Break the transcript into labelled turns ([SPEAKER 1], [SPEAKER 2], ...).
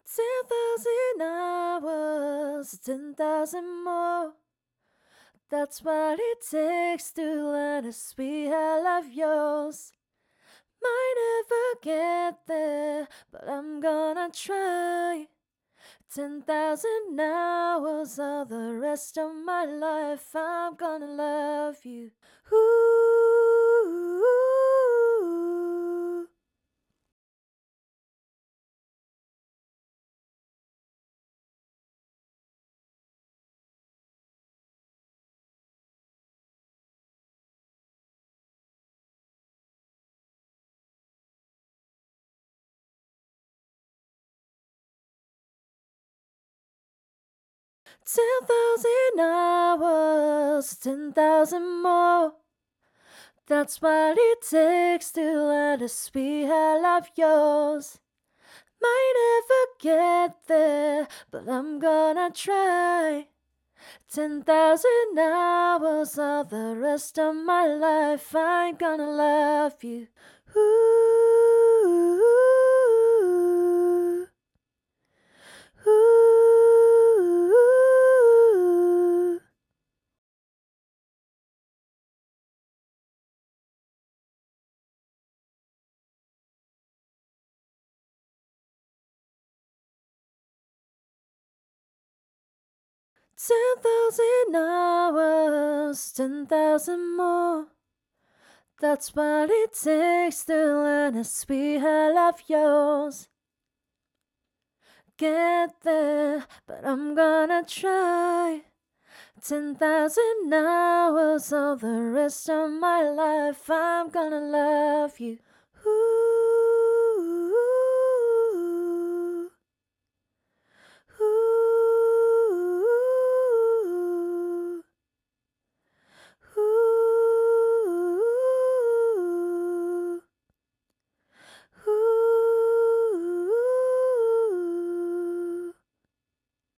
[SPEAKER 1] 10,000 hours, 10,000 more. That's what it takes to learn a sweet hell of yours. Might never get there, but I'm gonna try. 10,000 hours of the rest of my life, I'm gonna love you. Ooh. 10,000 hours, 10,000 more. That's what it takes to learn the sweet hell of yours. Might never get there, but I'm gonna try. 10,000 hours of the rest of my life, I'm gonna love you. Ooh. Ooh. 10,000 hours, 10,000 more. That's what it takes to learn a sweet hell of yours. Get there, but I'm gonna try. 10,000 hours of the rest of my life, I'm gonna love you.